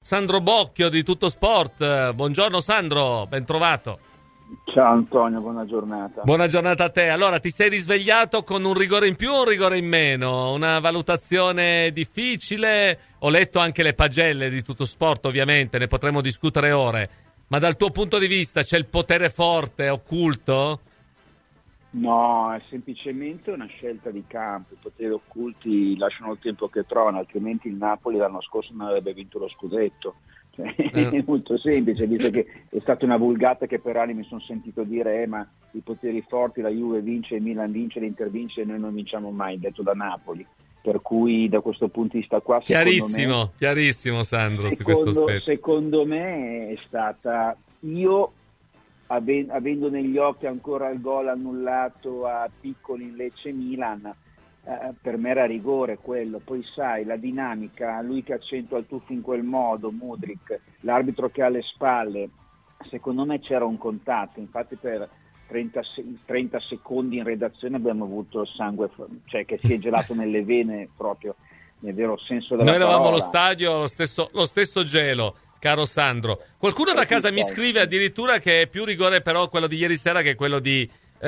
Sandro Bocchio di Tutto Sport. Buongiorno Sandro, ben trovato. Ciao Antonio, buona giornata. Buona giornata a te. Allora, ti sei risvegliato con un rigore in più o un rigore in meno? Una valutazione difficile? Ho letto anche le pagelle di Tutto Sport, ovviamente, ne potremo discutere ore. Ma dal tuo punto di vista c'è il potere forte, occulto? No, è semplicemente una scelta di campo. I poteri occulti lasciano il tempo che trovano, altrimenti il Napoli l'anno scorso non avrebbe vinto lo scudetto. È molto semplice, visto che è stata una vulgata che per anni mi sono sentito dire ma i poteri forti, la Juve vince, il Milan vince, l'Inter vince e noi non vinciamo mai, detto da Napoli. Per cui da questo punto di vista qua chiarissimo Sandro, su questo aspetto. Secondo me è stata, io avendo negli occhi ancora il gol annullato a Piccoli in Lecce Milan, per me era rigore quello. Poi sai, la dinamica, lui che accentua il tuffo in quel modo, Mudryk, l'arbitro che ha alle spalle, secondo me c'era un contatto, infatti per 30 secondi in redazione abbiamo avuto il sangue, cioè che si è gelato nelle vene proprio nel vero senso della parola. Noi eravamo allo stadio, lo stesso gelo, caro Sandro. Qualcuno da casa mi scrive addirittura che è più rigore però quello di ieri sera che quello di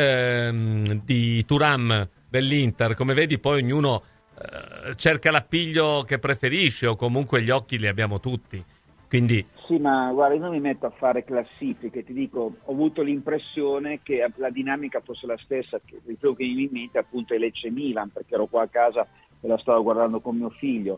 Thuram dell'Inter. Come vedi poi ognuno cerca l'appiglio che preferisce, o comunque gli occhi li abbiamo tutti. Quindi sì, ma guarda, io non mi metto a fare classifiche, ti dico, ho avuto l'impressione che la dinamica fosse la stessa, che quello che mi viene in mente appunto è Lecce Milan, perché ero qua a casa e la stavo guardando con mio figlio.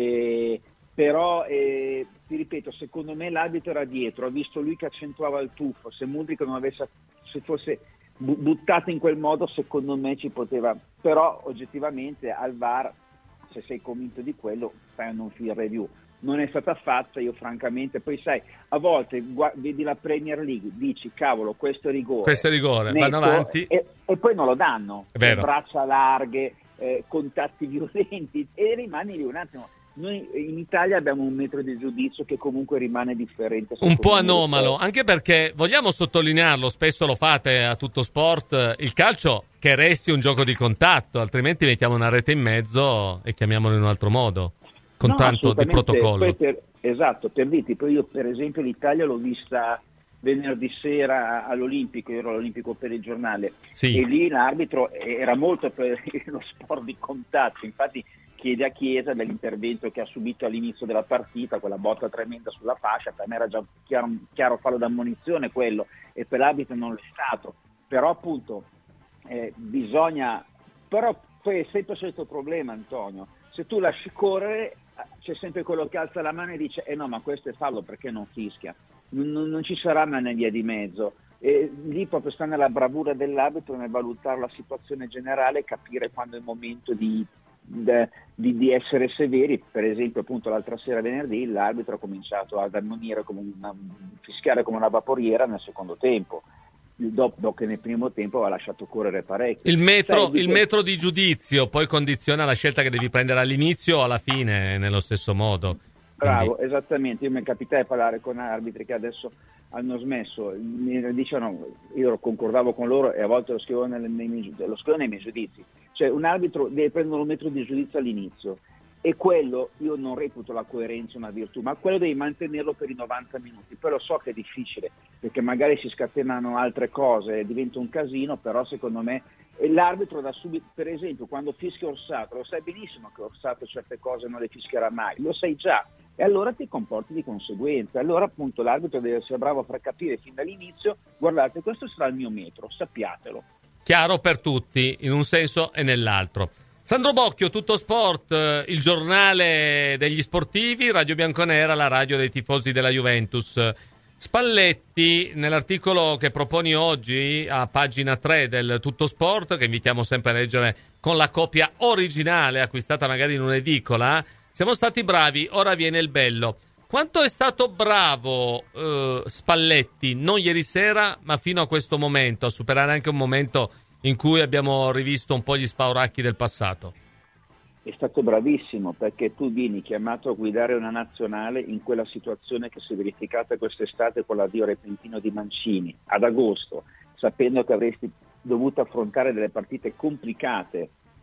Però ti ripeto, secondo me l'arbitro era dietro, ho visto lui che accentuava il tuffo, se Mudryk non avesse, se fosse buttato in quel modo, secondo me ci poteva, però oggettivamente al VAR, se sei convinto di quello, fai un on-field review. Non è stata fatta, io francamente, poi sai, a volte vedi la Premier League, dici cavolo, questo è rigore, netto, vanno avanti e poi non lo danno, braccia larghe, contatti violenti, e rimani lì un attimo. Noi in Italia abbiamo un metro di giudizio che comunque rimane differente, un po' anomalo, anche perché vogliamo sottolinearlo, spesso lo fate a Tutto Sport, il calcio che resti un gioco di contatto, altrimenti mettiamo una rete in mezzo e chiamiamolo in un altro modo, con tanto di protocollo. Esatto, per dirti, poi io per esempio l'Italia l'ho vista venerdì sera all'Olimpico, io ero all'Olimpico per il giornale, sì. E lì l'arbitro era molto per lo sport di contatto, infatti chiede a Chiesa dell'intervento che ha subito all'inizio della partita, quella botta tremenda sulla fascia, per me era già chiaro fallo d'ammonizione quello, e per l'arbitro non l'è stato, però appunto bisogna, però poi è sempre il solito problema, Antonio, se tu lasci correre c'è sempre quello che alza la mano e dice no, ma questo è fallo, perché non fischia, non ci sarà mai una via di mezzo, e lì proprio sta nella bravura dell'arbitro nel valutare la situazione generale e capire quando è il momento di essere severi. Per esempio appunto l'altra sera venerdì l'arbitro ha cominciato ad ammonire fischiare come una vaporiera nel secondo tempo, dopo che nel primo tempo aveva lasciato correre parecchio. Il metro di giudizio poi condiziona la scelta che devi prendere all'inizio o alla fine nello stesso modo. Bravo, quindi esattamente, io mi capitai parlare con arbitri che adesso hanno smesso, mi dicevano, io concordavo con loro e a volte lo scrivo nei miei giudizi, cioè un arbitro deve prendere un metro di giudizio all'inizio, e quello io non reputo la coerenza una virtù, ma quello devi mantenerlo per i 90 minuti, poi lo so che è difficile perché magari si scatenano altre cose, diventa un casino, però secondo me l'arbitro da subito, per esempio quando fischia Orsato, lo sai benissimo che Orsato certe cose non le fischierà mai, lo sai già, e allora ti comporti di conseguenza. Allora appunto l'arbitro deve essere bravo a far capire fin dall'inizio, guardate, questo sarà il mio metro, sappiatelo. Chiaro per tutti, in un senso e nell'altro. Sandro Bocchio, Tutto Sport, il giornale degli sportivi, Radio Bianconera, la radio dei tifosi della Juventus. Spalletti, nell'articolo che proponi oggi a pagina 3 del Tutto Sport, che invitiamo sempre a leggere con la copia originale, acquistata magari in un'edicola, siamo stati bravi, ora viene il bello. Quanto è stato bravo Spalletti, non ieri sera, ma fino a questo momento, a superare anche un momento in cui abbiamo rivisto un po' gli spauracchi del passato? È stato bravissimo, perché tu vieni chiamato a guidare una nazionale in quella situazione che si è verificata quest'estate con l'addio repentino di Mancini ad agosto, sapendo che avresti dovuto affrontare delle partite complicate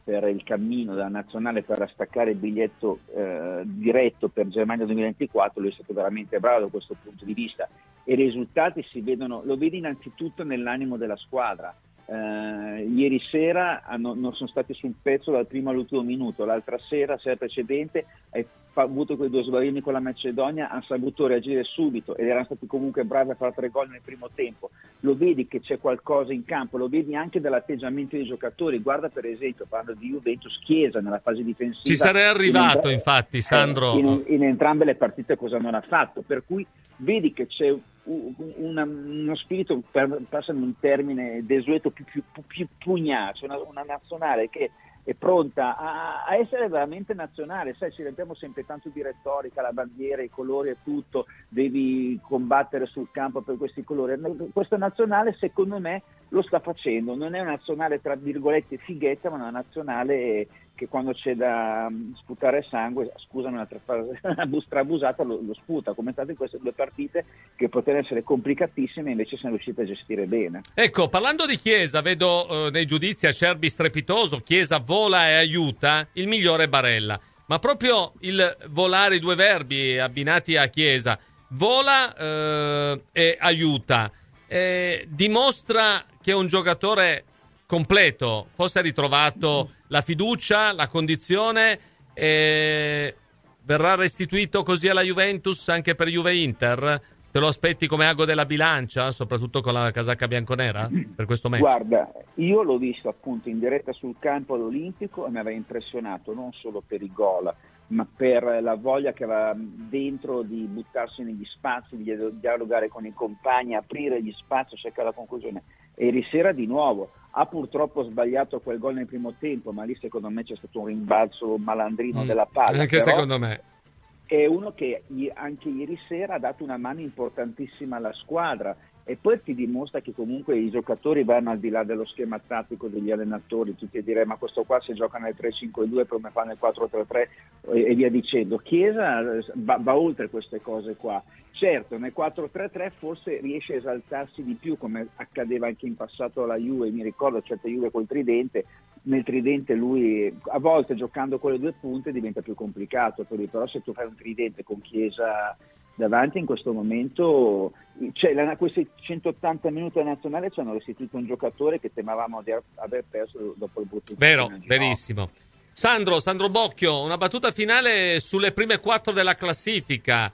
per il cammino della nazionale per staccare il biglietto diretto per Germania 2024, lui è stato veramente bravo da questo punto di vista, e i risultati si vedono, lo vedi innanzitutto nell'animo della squadra. Ieri sera non sono stati sul pezzo dal primo all'ultimo minuto, l'altra sera precedente hai avuto quei 2 sbaglioni con la Macedonia, hanno saputo reagire subito ed erano stati comunque bravi a fare 3 gol nel primo tempo. Lo vedi che c'è qualcosa in campo, lo vedi anche dall'atteggiamento dei giocatori. Guarda per esempio, parlando di Juventus, Chiesa nella fase difensiva, ci sarei arrivato infatti, Sandro, in entrambe le partite cosa non ha fatto, per cui vedi che c'è uno spirito, passami un termine desueto, più pugnace, una nazionale che è pronta a essere veramente nazionale. Sai, ci rendiamo sempre tanto di retorica, la bandiera, i colori e tutto, devi combattere sul campo per questi colori. Questa nazionale secondo me lo sta facendo, non è una nazionale tra virgolette fighetta, ma una nazionale che quando c'è da sputare sangue, scusami un'altra frase strabusata, lo sputa, come state in queste 2 partite che potevano essere complicatissime, invece sono riuscite a gestire bene. Ecco, parlando di Chiesa, vedo nei giudizi Acerbi strepitoso, Chiesa vola e aiuta, il migliore è Barella, ma proprio il volare, i 2 verbi abbinati a Chiesa, vola e aiuta, dimostra che è un giocatore completo, forse ha ritrovato la fiducia, la condizione, verrà restituito così alla Juventus anche per Juve-Inter? Te lo aspetti come ago della bilancia, soprattutto con la casacca bianconera per questo match? Guarda, io l'ho visto appunto in diretta sul campo all'Olimpico e mi aveva impressionato non solo per i gol, ma per la voglia che aveva dentro di buttarsi negli spazi, di dialogare con i compagni, aprire gli spazi, cercare la conclusione. E ieri sera di nuovo ha purtroppo sbagliato quel gol nel primo tempo, ma lì secondo me c'è stato un rimbalzo malandrino della palla. Anche però secondo me. È uno che anche ieri sera ha dato una mano importantissima alla squadra, e poi ti dimostra che comunque i giocatori vanno al di là dello schema tattico degli allenatori. Tu ti direi, ma questo qua se gioca nel 3-5-2 come fa nel 4-3-3 e via dicendo. Chiesa va oltre queste cose qua. Certo, nel 4-3-3 forse riesce a esaltarsi di più, come accadeva anche in passato alla Juve. Mi ricordo certe Juve col tridente, nel tridente lui a volte giocando con le 2 punte diventa più complicato per lui, però se tu fai un tridente con Chiesa davanti in questo momento, questi 180 minuti alla nazionale ci hanno restituito un giocatore che temevamo di aver perso dopo il brutto. Vero, verissimo. Sandro Bocchio, una battuta finale sulle prime 4 della classifica.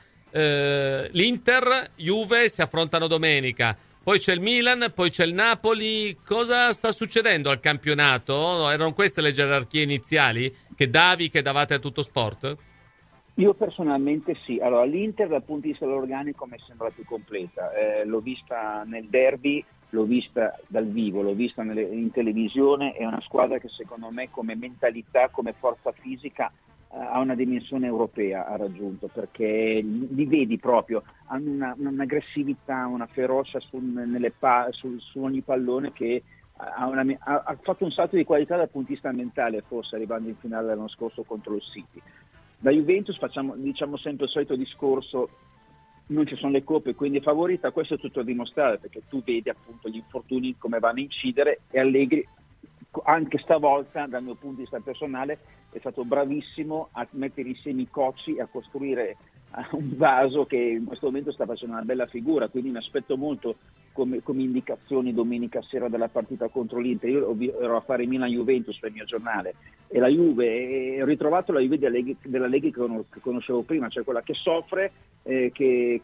L'Inter, Juve si affrontano domenica, poi c'è il Milan, poi c'è il Napoli. Cosa sta succedendo al campionato? Erano queste le gerarchie iniziali che davate a Tutto Sport? Io personalmente sì. Allora, l'Inter dal punto di vista organico mi sembra più completa, l'ho vista nel derby, l'ho vista dal vivo, l'ho vista in televisione. È una squadra che secondo me come mentalità, come forza fisica ha una dimensione europea, ha raggiunto, perché li vedi proprio, hanno un'aggressività, una ferocia su ogni pallone che ha fatto un salto di qualità dal punto di vista mentale, forse arrivando in finale l'anno scorso contro il City. Da Juventus diciamo sempre il solito discorso, non ci sono le coppe, quindi è favorita. Questo è tutto a dimostrare, perché tu vedi appunto gli infortuni come vanno a incidere, e Allegri anche stavolta dal mio punto di vista personale è stato bravissimo a mettere insieme i cocci e a costruire un vaso che in questo momento sta facendo una bella figura, quindi mi aspetto molto come comunicazioni domenica sera della partita contro l'Inter. Io ero a fare Milan-Juventus per il mio giornale e la Juve, ho ritrovato la Juve della Lega che conoscevo prima, cioè quella che soffre, che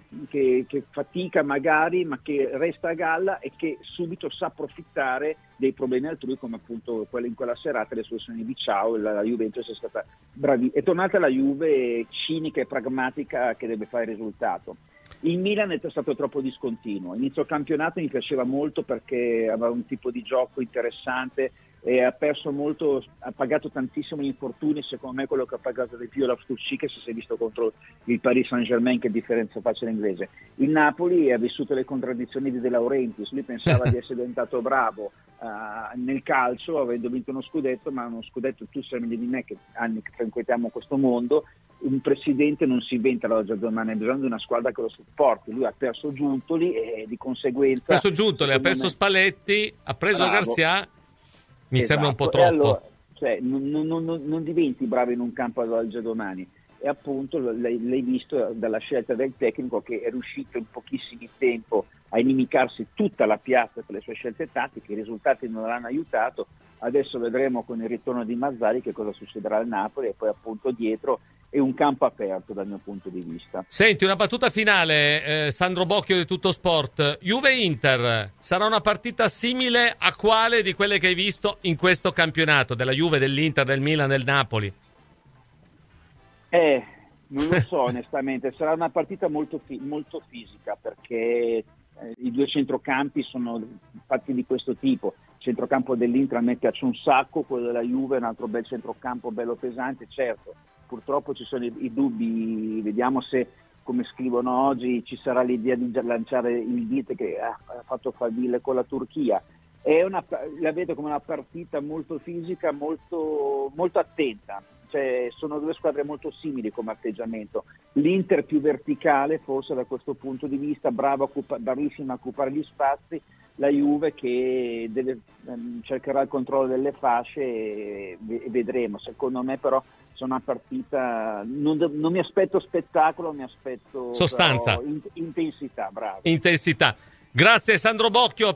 fatica magari, ma che resta a galla e che subito sa approfittare dei problemi altrui, come appunto in quella serata le soluzioni di Ciao. La Juventus è stata bravissima, è tornata la Juve cinica e pragmatica che deve fare il risultato. Il Milan è stato troppo discontinuo. Inizio campionato mi piaceva molto perché aveva un tipo di gioco interessante e ha perso molto, ha pagato tantissimo gli infortuni. Secondo me quello che ha pagato di più è l'Oftus-Cheek, che si è visto contro il Paris Saint-Germain, che differenza faccia l'inglese. Il Napoli ha vissuto le contraddizioni di De Laurentiis, lui pensava di essere diventato bravo nel calcio avendo vinto uno scudetto, ma uno scudetto, tu sai meglio di me che anni che frequentiamo questo mondo, un presidente non si inventa la giornata domani, ha bisogno di una squadra che lo supporti. Lui ha perso Giuntoli e di conseguenza ha perso Spalletti, ha preso bravo. Garcia. Mi Esatto. sembra un po' troppo. Allora, cioè non diventi bravo in un campo dall'oggi al domani. E appunto l'hai visto dalla scelta del tecnico, che è riuscito in pochissimo tempo a inimicarsi tutta la piazza per le sue scelte tattiche. I risultati non l'hanno aiutato. Adesso vedremo con il ritorno di Mazzarri che cosa succederà al Napoli, e poi appunto dietro è un campo aperto dal mio punto di vista. Senti, una battuta finale, Sandro Bocchio di Tutto Sport. Juve-Inter sarà una partita simile a quale di quelle che hai visto in questo campionato, della Juve, dell'Inter, del Milan, del Napoli? Non lo so onestamente, sarà una partita molto fisica, perché i due centrocampi sono fatti di questo tipo. Il centrocampo dell'Inter a me piace un sacco, quello della Juve è un altro bel centrocampo, bello pesante. Certo, purtroppo ci sono i dubbi, vediamo se, come scrivono oggi, ci sarà l'idea di lanciare il dito che ha fatto faville con la Turchia. La vedo come una partita molto fisica, molto, molto attenta. Cioè, sono due squadre molto simili come atteggiamento. L'Inter più verticale forse da questo punto di vista, bravissima a occupare gli spazi, la Juve che cercherà il controllo delle fasce e vedremo. Secondo me però sono una partita, non mi aspetto spettacolo, mi aspetto sostanza, intensità. Bravo. Intensità. Grazie Sandro Bocchio.